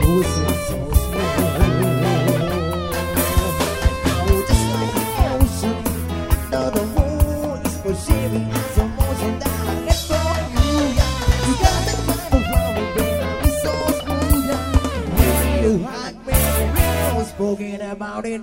Spoken about it.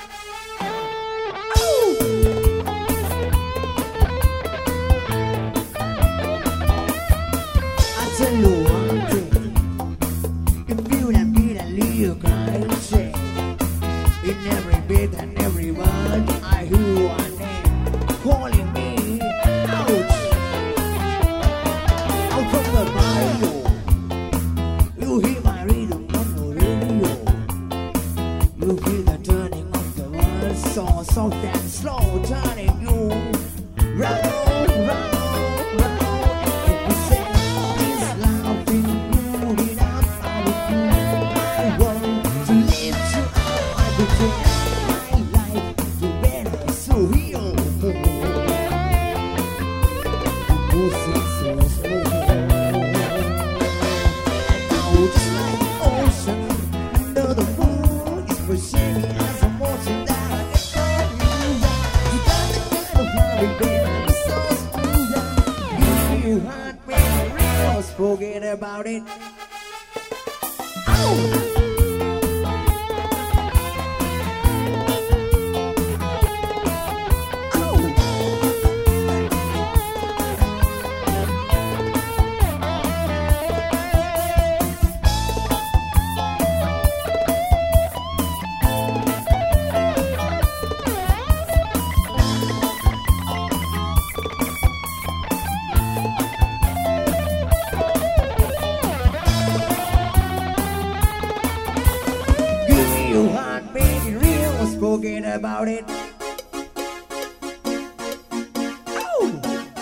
I tell you one thing, if you don't get a little kind of say, in every bit and every word, I hear your name calling me out. Out from the Bible, you hear my rhythm on the radio. You feel the turning of the world, so soft and slow, turning you round, round, round. And you say, this love will move it up, I want to lift you up. I pretend my life to better, so real. So slow. Oh, just like the ocean under the moon. Pushing me as I'm watching that I get from you. You got the kind of love, baby, so smooth. You hurt me real, forget about it. Ow! You heart made it real, spoken about it. Oh!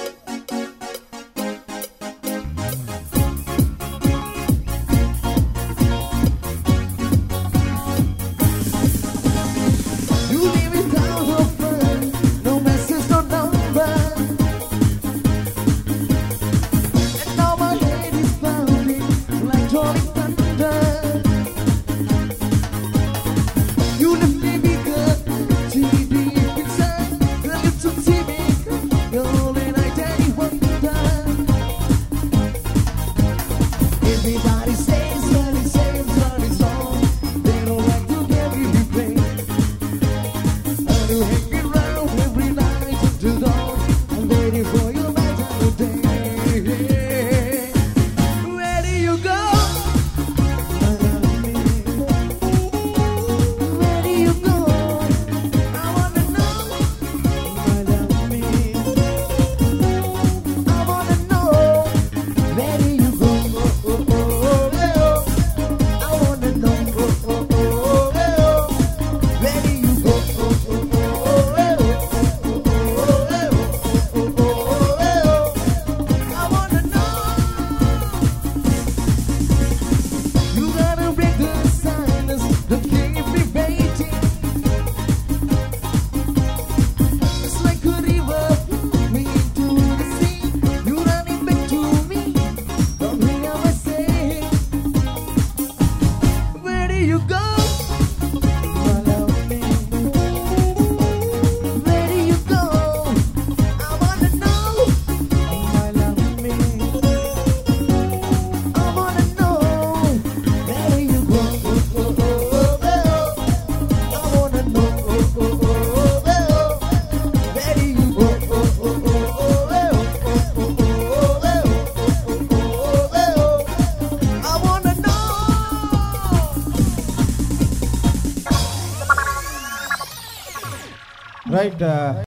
You leave without a friend, no message, no number. And now my head is pounding like rolling thunder. You left me bigger, too deep inside, a little timid, you're an identity wonder. Everybody says that it says that it's wrong, they don't like to get me replay. And you hang around every night until dawn, I'm waiting for your better day. Where do you go? Right.